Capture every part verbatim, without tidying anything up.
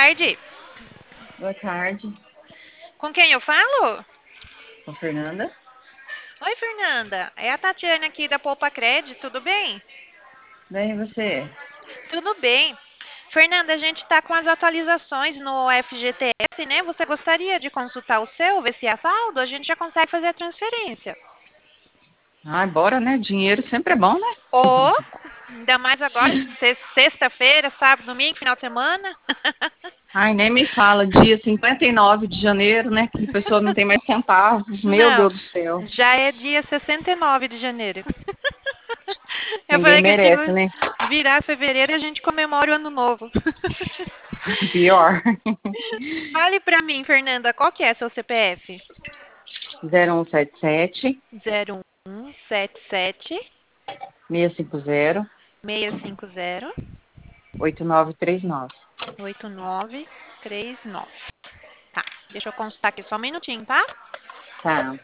tarde. Boa tarde, Com quem eu falo? com a Fernanda. Oi, Fernanda. É a Tatiana aqui da Poupa Cred, tudo bem? Bem, e você? Tudo bem. Fernanda, a gente está com as atualizações no F G T S, né? Você gostaria de consultar o seu, ver se há saldo? A gente já consegue fazer a transferência. Ai, bora, né? Dinheiro sempre é bom, né? Ou, ainda mais agora, se- sexta-feira, sábado, domingo, final de semana. Ai, nem me fala, dia cinquenta e nove de janeiro, né? Que a pessoa não tem mais centavos. Meu Não, Deus do céu. já é dia sessenta e nove de janeiro. Eu Ninguém falei que a gente merece, vai né? virar fevereiro e a gente comemora o ano novo. Pior. Fale pra mim, Fernanda, qual que é seu C P F? zero um sete sete, Zero um sete sete seis cinco zero, seis cinco zero oito nove três nove. oito nove três nove. Tá, deixa eu consultar aqui só um minutinho, tá? Tá.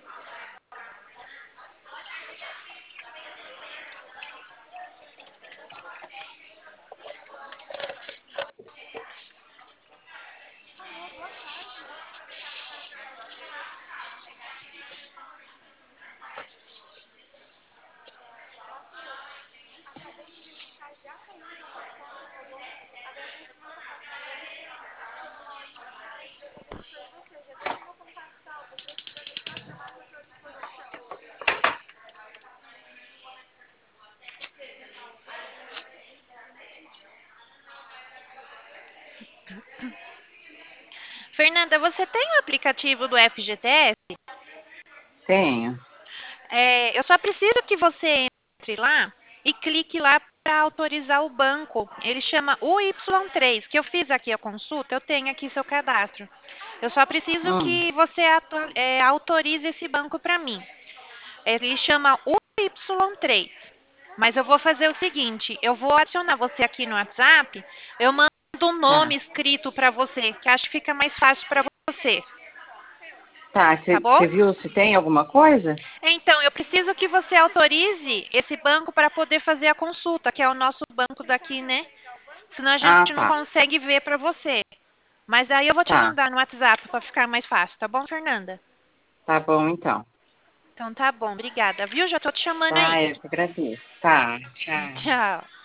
Fernanda, você tem o aplicativo do F G T S? Tenho. É, eu só preciso que você entre lá e clique lá para autorizar o banco. Ele chama U Y três, que eu fiz aqui a consulta, eu tenho aqui seu cadastro. Eu só preciso Hum, que você atu- é, autorize esse banco para mim. Ele chama U Y três. Mas eu vou fazer o seguinte, eu vou adicionar você aqui no WhatsApp, eu mando um nome tá. escrito para você, que acho que fica mais fácil para você, Tá, tá você bom? viu se tem alguma coisa? Então, eu preciso que você autorize esse banco para poder fazer a consulta, que é o nosso banco daqui, né? Senão a gente Ah, não tá. consegue ver para você. Mas aí eu vou te Tá. mandar no WhatsApp para ficar mais fácil, tá bom, Fernanda? Tá bom, então. Então tá bom, obrigada, viu? Já tô te chamando Tá, aí. eu que agradeço. Tá, tchau. Tchau.